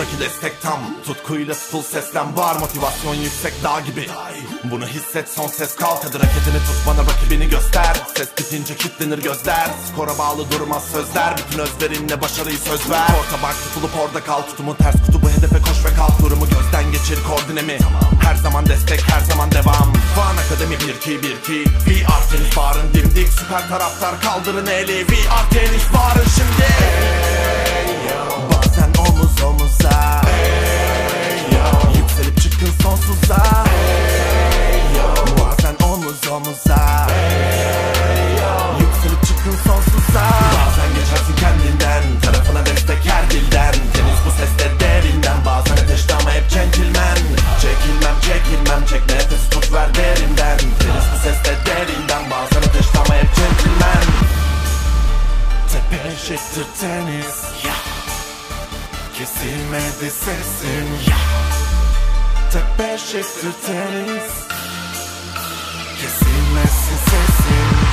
Arkandaki destek tam, tutkuyla full seslen bağır. Motivasyon yüksek dağ gibi, bunu hisset son ses kalk. Hadi raketini tut bana rakibini göster. Ses bitince kilitlenir gözler. Skora bağlı durmaz sözler. Bütün özverinle başarıyı söz ver. Orta bak tutulup orada kal. Tutumu ters kutubu hedefe koş ve kalk. Durumu gözden geçir koordinemi. Her zaman destek her zaman devam. Fan Akademi 1-2-1-2 VR tenis bağırın dimdik. Süper taraftar kaldırın eli. VR tenis bağırın şimdi. Bazen omuz omuza, yükselip çıkın sonsuza. Bazen omuz omuza, yükselip çıkın sonsuza. Bazen geçersin kendinden, tarafına destek her dilden. Tenis bu seste derinden, bazen ateşte ama hep centilmen. Çekilmem, çek nefes tut ver derinden. Tenis bu seste derinden, bazen ateşte ama hep centilmen. Tepe eşittir tenis, kesilmedi sesin, tepe eşittir tenis, kesilmesin sesin.